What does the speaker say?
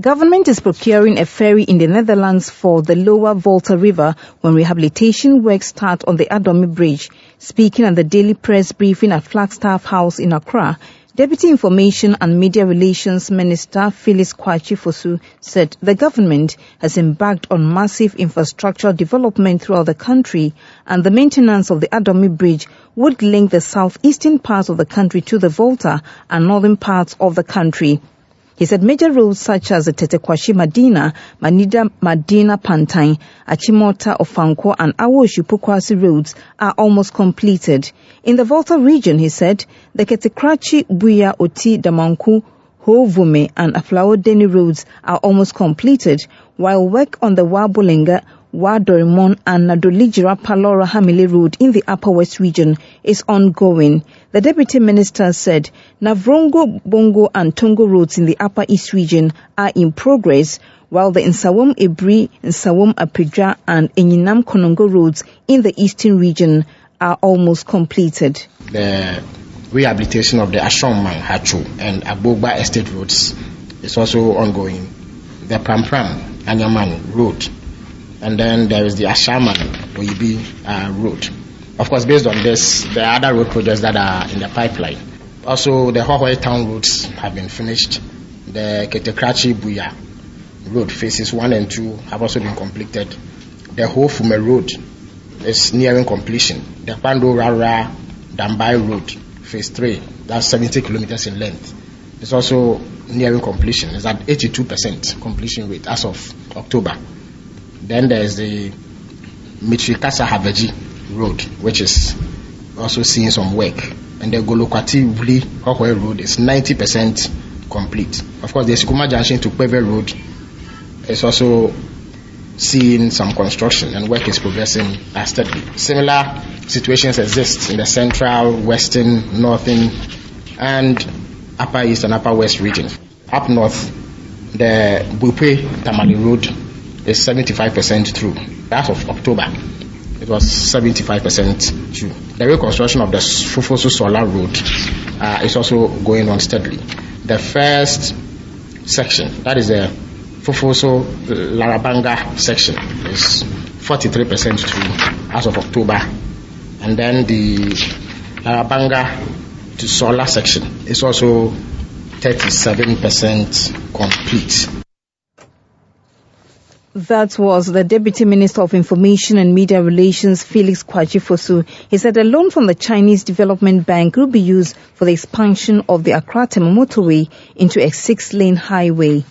Government is procuring a ferry in the Netherlands for the lower Volta River when rehabilitation works start on the Adomi Bridge. Speaking at the daily press briefing at Flagstaff House in Accra, Deputy Information and Media Relations Minister Felix Kwakye Fosu said the government has embarked on massive infrastructural development throughout the country, and the maintenance of the Adomi Bridge would link the southeastern parts of the country to the Volta and northern parts of the country. He said major roads such as the Tetekwashi Madina, Manida Madina Pantai, Achimota Ofanko and Awoshu Pukwasi roads are almost completed. In the Volta region, he said, the Ketekrachi, Buya, Oti, Damanku, Hovume and Aflao Deni roads are almost completed, while work on the Wabulenga, Wadorimon and Nadolijira Palora Hamile Road in the Upper West region is ongoing. The Deputy Minister said Navrongo, Bongo and Tongo roads in the Upper East region are in progress, while the Nsawam Ebri, Nsawam Apidra and Enyinam Konongo roads in the Eastern region are almost completed. The rehabilitation of the Ashongman, Hachu and Abogba estate roads is also ongoing. The Prampram, Anyaman road. And then there is the Ashaman Oyibi road. Of course, based on this, there are other road projects that are in the pipeline. Also, the Hohoi town roads have been finished. The Ketekrachi Buya road phases 1 and 2 have also been completed. The Hofume road is nearing completion. The Pando Rara Dambai road phase 3, that's 70 kilometers in length, is also nearing completion. It's at 82% completion rate as of October. Then there is the Mitrikasa Habeji road, which is also seeing some work. And the Golokwati Wuli Hohoi road is 90% complete. Of course, the Sikuma Junction to Kwebe road is also seeing some construction and work is progressing steadily. Similar situations exist in the central, western, northern, and upper east and upper west regions. Up north, the Bupe Tamale road is 75% through. As of October, it was 75% through. The reconstruction of the Fufoso Solar Road is also going on steadily. The first section, that is the Fufoso Larabanga section, is 43% through as of October. And then the Larabanga to Solar section is also 37% complete. That was the Deputy Minister of Information and Media Relations, Felix Kwakye Fosu. He said a loan from the Chinese Development Bank will be used for the expansion of the Accra-Tema motorway into a 6-lane highway.